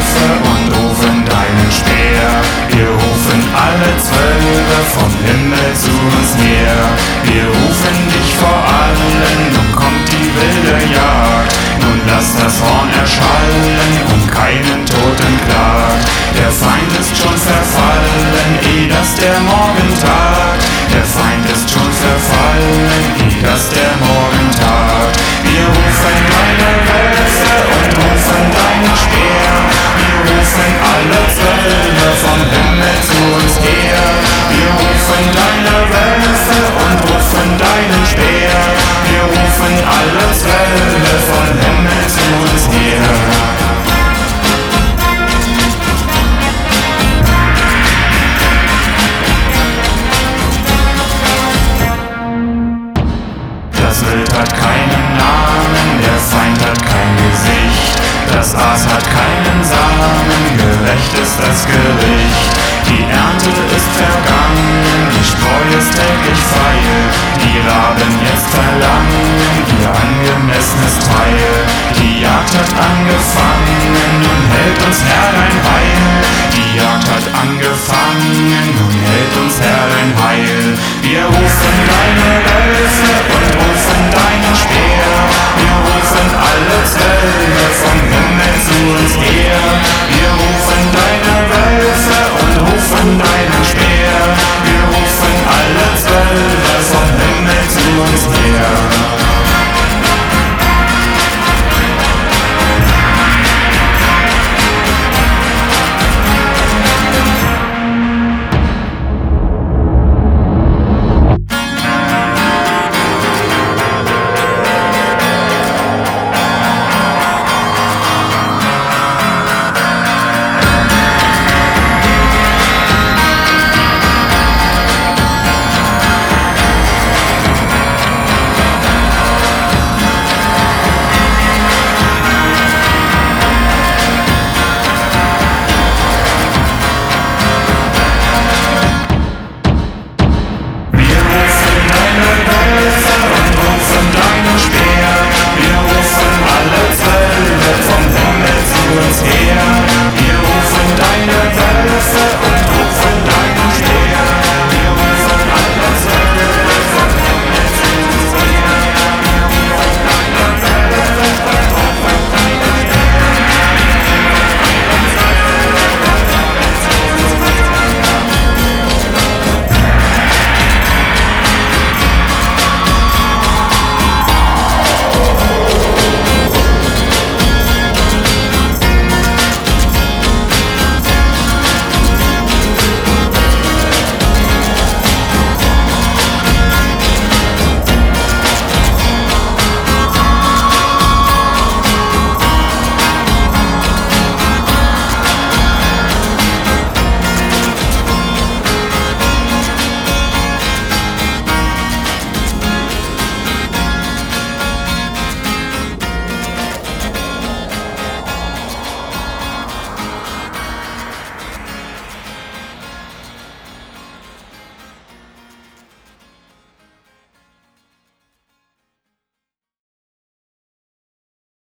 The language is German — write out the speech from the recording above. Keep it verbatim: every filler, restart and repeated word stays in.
Wölfe und rufen deinen Speer. Wir rufen alle Zwölfe vom Himmel zu uns her. Wir rufen dich vor allen, nun kommt die wilde Jagd. Nun lass das Horn erschallen und keinen Toten klagt. Der Feind ist schon verfallen, eh dass der Morgen tagt. Der Feind ist schon verfallen, eh dass der Morgen tagt. Wir rufen deine Wölfe und rufen deinen Speer. Wir rufen alle Zwölfe vom Himmel zu uns her. Wir rufen deine Wölfe und rufen deinen Speer. Wir rufen alle Zwölfe vom Himmel zu uns her. Das Wild hat keinen Namen, der Feind hat kein Gesicht. Das Aas hat keinen Samen, gerecht ist das Gericht. Die Ernte ist vergangen, die Spreu ist täglich feil. Die Raben jetzt verlangen ihr angemessenes Teil. Die Jagd hat angefangen, nun hält uns Herr dein Heil. Die Jagd hat angefangen, nun hält uns Herr dein Heil. Wir rufen deine Wölfe und rufen deinen Speer.